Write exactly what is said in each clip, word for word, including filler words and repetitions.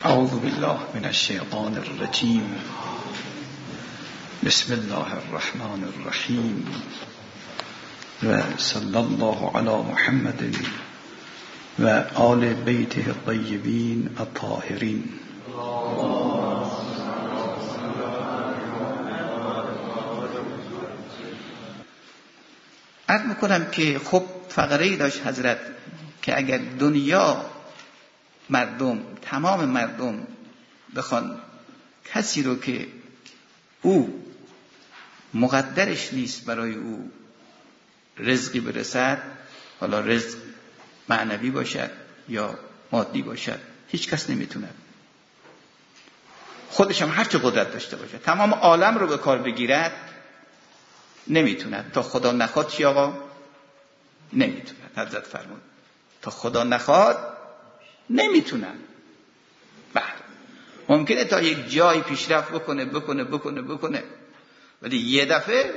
اعوذ بالله من الشیطان الرجیم. بسم الله الرحمن الرحیم و صلی الله علی محمد و آل بیته الطیبین الطاهرین. عرض میکنم که خب فقره‌ای داشت حضرت که اگر دنیا مردم تمام مردم بخوان کسی رو که او مقدرش نیست برای او رزقی برسد، حالا رزق معنوی باشد یا مادی باشد، هیچ کس نمیتونه، خودش هم هرچه قدرت داشته باشه تمام عالم رو به کار بگیرد نمیتونه. تا خدا نخواد چی آقا؟ نمیتونه. حضرت فرمود تا خدا نخواد نمیتونن. بله ممکنه تا یک جای پیشرفت بکنه بکنه بکنه بکنه ولی یه دفعه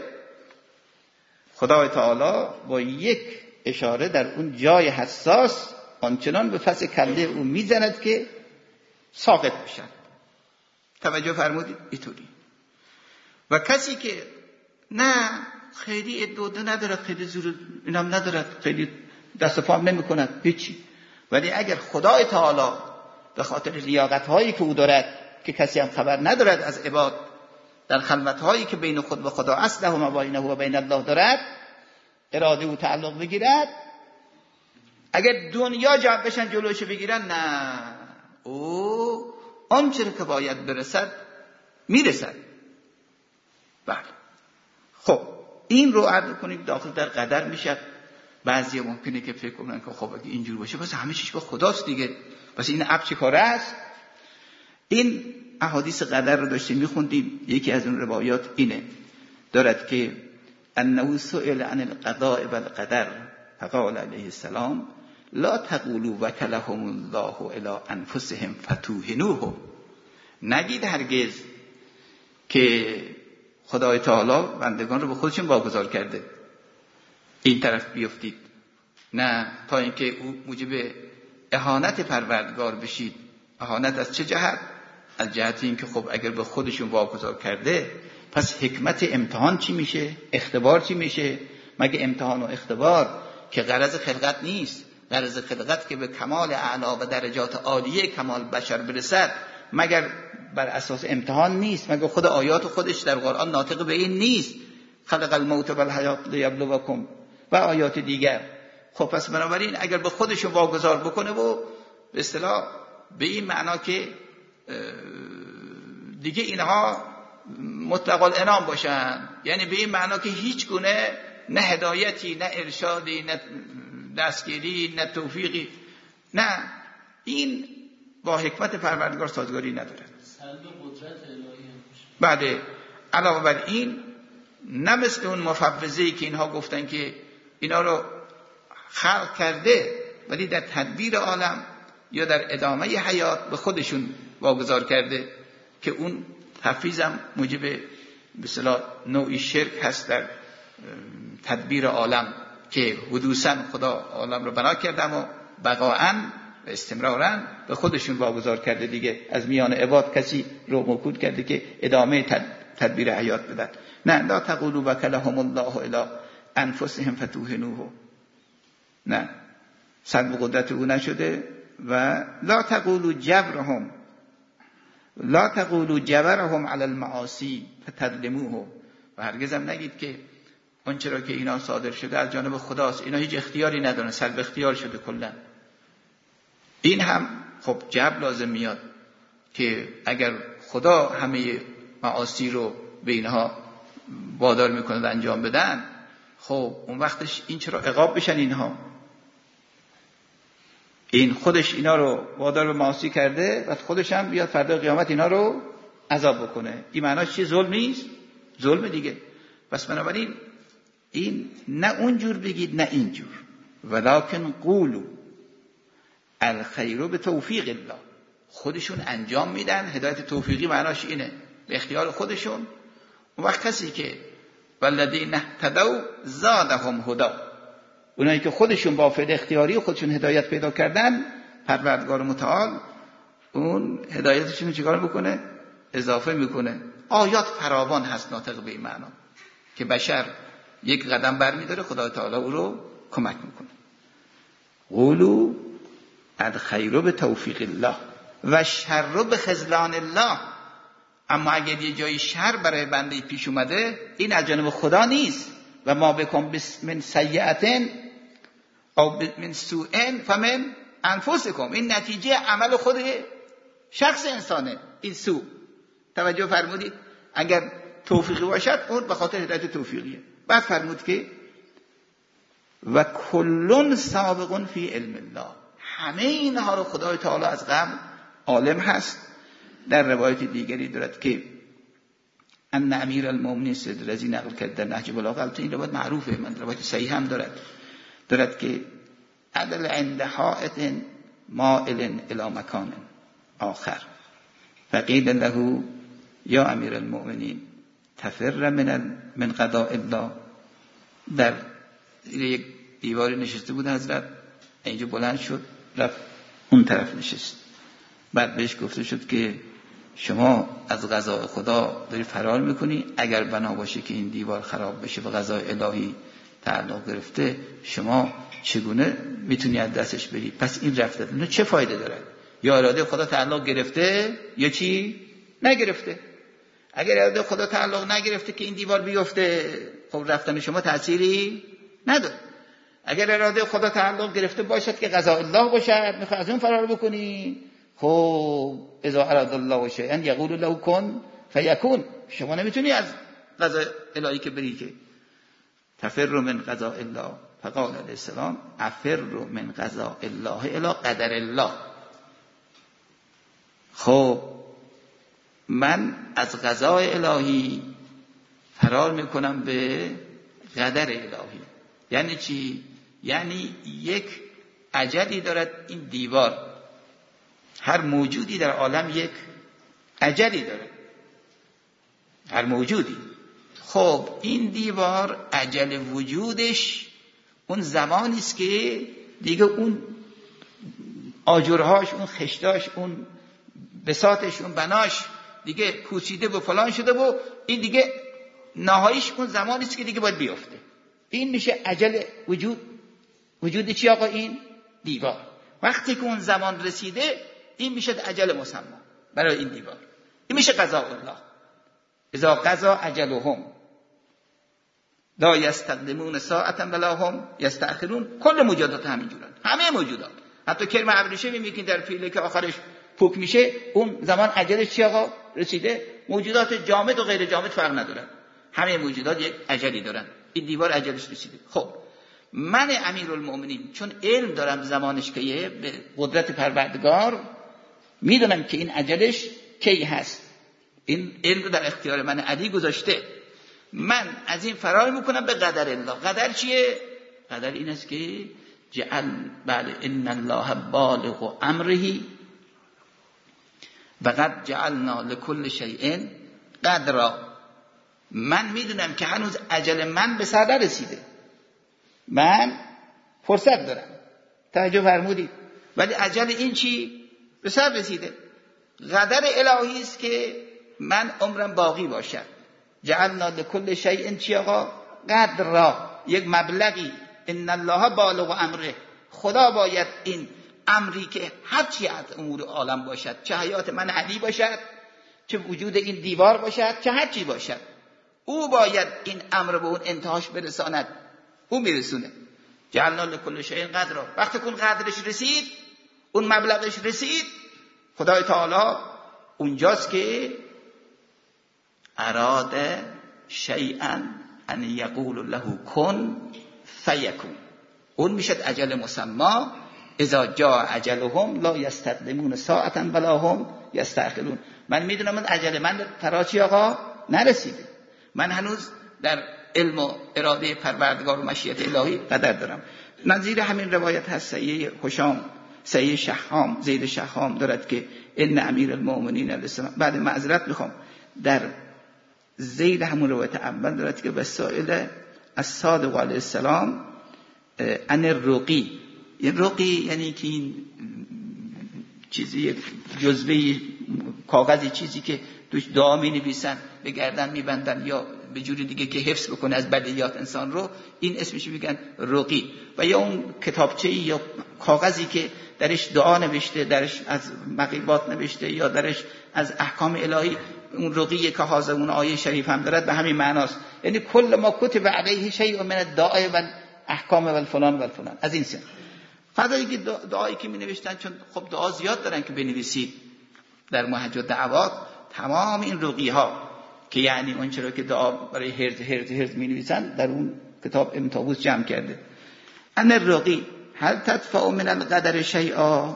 خدای تعالی با یک اشاره در اون جای حساس آنچنان به پس کله او میزند که ساقط میشن. توجه فرمودید؟ اینطوری. و کسی که نه خیلی ادعا نداره، خیلی زور اینم نداره، خیلی دست پا هم نمیکنه هیچی، ولی اگر خدای تعالی به خاطر لیاقت هایی که او دارد که کسی هم خبر ندارد از عباد، در خلوت هایی که بین خود و خدا اصله و بینه و بین الله دارد اراده او تعلق بگیرد، اگر دنیا جمع بشن جلوش بگیرن، نه او آنچه که باید برسد میرسد. بله خب این رو عرض کنیم داخل در قدر میشه. بعضی ممکنه که فکر کنن که خب اگه اینجور باشه پس همه چیز با خداست دیگه، پس این اب چه کاره است؟ این احادیث قدر رو داشتیم میخوندیم. یکی از اون روایات اینه دارد که انه سئل عن القضاء والقدر فقال علیه السلام لا تقولوا وکلهم الله الی انفسهم فتوهنوهم. نگید هرگز که خدای تعالی بندگان رو به خودشون واگذار کرده، این طرف بیفتید، نه تا اینکه او موجب اهانت پروردگار بشید. اهانت از چه جهت؟ از جهت اینکه خب اگر به خودشون واگذار کرده پس حکمت امتحان چی میشه؟ اختبار چی میشه؟ مگه امتحان و اختبار که غرض خلقت نیست، غرض خلقت که به کمال اعلی و درجات عالیه کمال بشر برسد مگر بر اساس امتحان نیست؟ مگر خود آیات خودش در قرآن ناطق به این نیست؟ خلق الموت و الحیات لیبلوکم و آیات دیگر. خب پس بنابراین اگر به خودشون واگذار بکنه و به اصطلاح به این معنا که دیگه اینها مطلق الانام باشن، یعنی به این معنا که هیچ گونه نه هدایتی نه ارشادی نه دستگیری نه توفیقی، نه این با حکمت پروردگار سازگاری نداره. بعد علاوه بر این نه مثل اون مفوضه‌ای که اینها گفتن که اینا رو خلق کرده ولی در تدبیر عالم یا در ادامه حیات به خودشون واگذار کرده، که اون تفویضم موجب به اصطلاح نوعی شرک هست در تدبیر عالم که حدوثاً خدا عالم رو بنا کرده و بقاءً و استمراراً به خودشون واگذار کرده دیگه، از میان عباد کسی رو موجود کرده که ادامه تدبیر حیات بدن. نه لا تقولوا وکلهم الله الی انفسهم فتوهنوهم، نه سلب قدرت او نشده. و لا تقولوا جبرهم لا تقولوا جبرهم علی المعاصی فتظلموهم، و هرگز هم نگید که آنچه را که اینا صادر شده از جانب خداست، اینا هیچ اختیاری ندارن، سلب اختیار شده کلا. این هم خب جبر لازم میاد که اگر خدا همه معاصی رو به اینها وادار میکنه انجام بدن، خب اون وقتش این چرا عقاب بشن اینها؟ این خودش اینا رو وادار به معاصی کرده و خودش هم بیاد فردا قیامت اینا رو عذاب بکنه. این معناش چیه؟ ظلم نیست؟ ظلم دیگه. پس بنابراین این نه اونجور بگید نه اینجور. ولکن قولوا الخیر به توفیق الله، خودشون انجام میدن. هدایت توفیقی معناش اینه، به اختیار خودشون. اون وقت کسی که والذین اهتدوا زادهم هدی، اونایی که خودشون با فعل اختیاری خودشون هدایت پیدا کردن، پروردگار متعال اون هدایتشون چیکار میکنه؟ اضافه میکنه. آیات فراوان هست ناطق به این معنا که بشر یک قدم برمیداره خدای تعالی او رو کمک میکنه. قولوا الخیر به توفیق الله و شر به خذلان الله. اما اگر یه جای شر برای بنده پیش اومده این از جانب خدا نیست. و ما بکن من سیئة او من سوء فمن انفسکم. این نتیجه عمل خود شخص انسانه. این سوء توجه فرمودید؟ اگر توفیقی باشد اون به خاطر هدایت توفیقیه. بعد فرمود که و کلون سابقون فی علم الله. همه اینها رو خدای تعالی از قبل عالم هست. در روایت دیگری دارد که ان امیر المؤمنین سید رضی نقل کرد در نهج بلاغه. البته این روایت معروفه، من روایت صحیح هم دارد دارد که عدل عند حائط مائل الی مکان آخر فقیل له یا امیر المؤمنین تفر من من قضاء الله. در یک دیواری نشسته بود حضرت، اینجا بلند شد رفت اون طرف نشست. بعد بهش گفته شد که شما از قضاء خدا داری فرار میکنی، اگر بنا باشه که این دیوار خراب بشه و قضاء الهی تعلق گرفته شما چگونه میتونی از دستش بری؟ پس این رفته اون چه فایده داره؟ یا اراده خدا تعلق گرفته یا چی نگرفته؟ اگر اراده خدا تعلق نگرفته که این دیوار بیفته خب رفتن شما تأثیری نداره. اگر اراده خدا تعلق گرفته باشد که قضاء الله باشد میخوای از اون فرار بکنی، خب اذا اراد الله شیئا یقول له کن فیکون. شما نمیتونی از قضاء الهی که بری که تفر من قضاء الله. فقال علیه السلام افر من قضاء الله الی قدر الله. خب من از قضاء الهی فرار میکنم به قدر الهی. یعنی چی؟ یعنی یک اجلی دارد این دیوار. هر موجودی در عالم یک اجلی داره، هر موجودی. خب این دیوار اجل وجودش اون زمانی است که دیگه اون آجرهاش، اون خشتاش، اون بساطش، اون بناش دیگه پوسیده و فلان شده و این دیگه نهاییش اون زمانی است که دیگه باید بیفته. این میشه اجل وجود. وجود چی آقا؟ این دیوار. وقتی که اون زمان رسیده این میشه اجل مسمى برای این دیوار. این میشه قضاء الله. اذا قضا اجلهم لا یستقدمون ساعتا ولا هم یستأخرون. کل موجودات همینجورن، همه موجودات. حتی کرم ابریشمی میگن در پیله که آخرش پوک میشه اون زمان اجلش چی آقا؟ رسیده. موجودات جامد و غیر جامد فرق ندارن، همه موجودات یک اجلی دارن. این دیوار اجلش رسیده. خب من امیرالمؤمنین چون علم دارم زمانش که به قدرت پروردگار میدونم که این اجلش کی هست. این علم رو در اختیار من علی گذاشته. من از این فرار میکنم به قدر الله. قدر چیه؟ قدر این است که جعل بله ان الله بالغ امره و قد جعلنا لكل شیء قدرا. من میدونم که هنوز اجل من به سر نرسیده، من فرصت دارم. توجه فرمودید؟ ولی اجل این چی؟ به سر رسیده. قدر الهی است که من عمرم باقی باشد. جعلنا لكل شیء چی آقا؟ قدرا، یک مبلغی. ان الله بالغ امره. خدا باید این امری که هر چی از امور عالم باشد، چه حیات من علی باشد، چه وجود این دیوار باشد، چه هر چی باشد، او باید این امر به اون انتهاش برساند. او میرسونه. جعلنا لكل شیء قدرا. وقتی که اون قدرش رسید، اون مبلغش رسید، خدای تعالی اونجاست که اراده شیئا ان یقول له کن فیکون. اون میشد اجل مسمى. اذا جاء اجلهم لا یستقدمون ساعتا ولا هم یستأخرون. من میدونم من اجل من فراشی آقا نرسیده. من هنوز در علم و اراده پروردگار و مشیت الهی قدر دارم. نظیر همین روایت هست سیه حشام، سیه شحام، زید شحام دارد که ان امیر المؤمنین علیه السلام. بعد معذرت میخوام، در زید همون روایت اول دارد که وسائل الصادق علیه السلام ان الرقی. این رقی یعنی که این چیزی جزوه کاغذی چیزی که توش دعا می‌نویسن به گردن می‌بندن یا به جوری دیگه که حفظ بکنه از بدیهیات انسان رو، این اسمش میگن رقی. و یا اون کتابچه‌ای یا کاغذی که درش دعا نوشته، درش از مغیبات نوشته یا درش از احکام الهی، اون رقیه که حاضر اون آیه شریف هم دارد به همین معناست. یعنی کل ما کتب علیه شیء من الدعاء و احکام و الفلان و الفلان، از این سن. فدایی که دعایی که می نوشتن، چون خب دعا زیاد دارن که بنویسید در محج و دعوات، تمام این رقی ها که یعنی اون چرا که دعا برای هرز هرز هرز می نویسن در اون کتاب ابن طاووس جمع کرده. ان الرقی هل تدفع من القدر شیئا،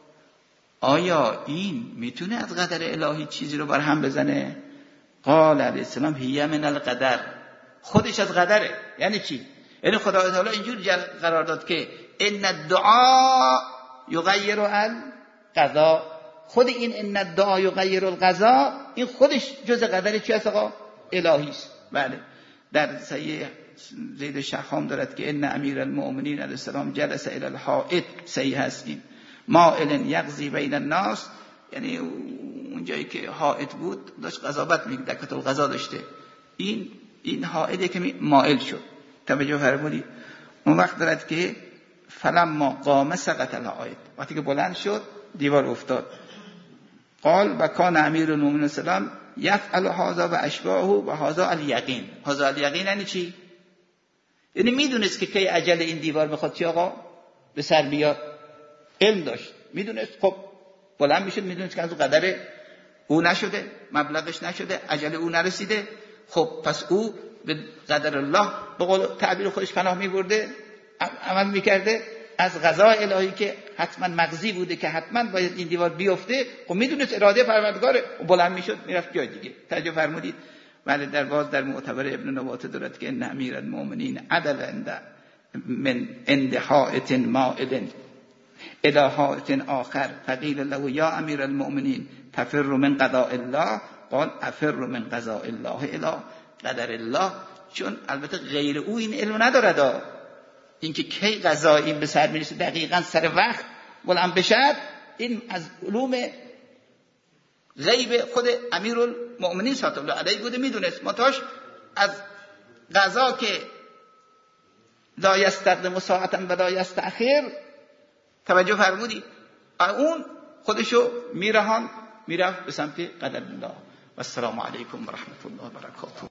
آیا این میتونه از قدر الهی چیزی رو بر هم بزنه؟ قال علیه السلام هی من القدر، خودش از قدره. یعنی چی؟ یعنی خدا تعالی اینجور قرار داد که ان الدعاء یغیر القضاء، خود این ان الدعاء یغیر القضاء این خودش جز قدر چی است آقا؟ الهی است. بله، در صحیح زید شخام دارد که ان امیر المؤمنین علیه السلام جلس الی الحائط، صحیح است این، مائل یقضی بین الناس، یعنی اون جایی که حائط بود داشت قضاوت می‌کرد، دکت القضا داشته، این این حائطی که مائل شد. توجه فرمودید؟ اون وقت دارد که فلما قام سقط الحائط، وقتی که بلند شد دیوار افتاد. قال و کان امیر المؤمنین السلام یفعل هذا و اشباهه و هذا الیقین. هذا الیقین یعنی چی؟ یعنی میدونست که کی اجل این دیوار میخواد چی آقا به سر بیاد، علم داشت، میدونست. خب بلند میشد، میدونست که از قدر او نشده، مبلغش نشده، اجل او نرسیده. خب پس او به قدر الله به قول تعبیر خودش پناه میبرده، عمل میکرده از قضای الهی که حتما مقضی بوده که حتما باید این دیوار بیفته. خب میدونست اراده پروردگاره، بلند میشد میرفت جای دیگه. توجه فرمودید؟ ولی در باز در معتبر ابن نبات دارد که ان امیر المؤمنین عدل عند من عند حائط مائل الى حائط آخر فقیل له یا امیر المؤمنین تفر من قضاء الله، قال افر من قضاء الله الی قدر الله. چون البته غیر او این علم ندارد، اینکه کی قضا این به سر میرسه دقیقاً سر وقت بلند بشد، این از علوم غیب خود امیرالمؤمنین صلی الله علیه بوده، میدونست. متاش از قضا که لا یستقدم ساعتا و لا یستأخر، توجه فرمودید؟ اون خودشو میرهان میرفت به سمت قدر الله. و السلام علیکم و رحمت الله و برکاته.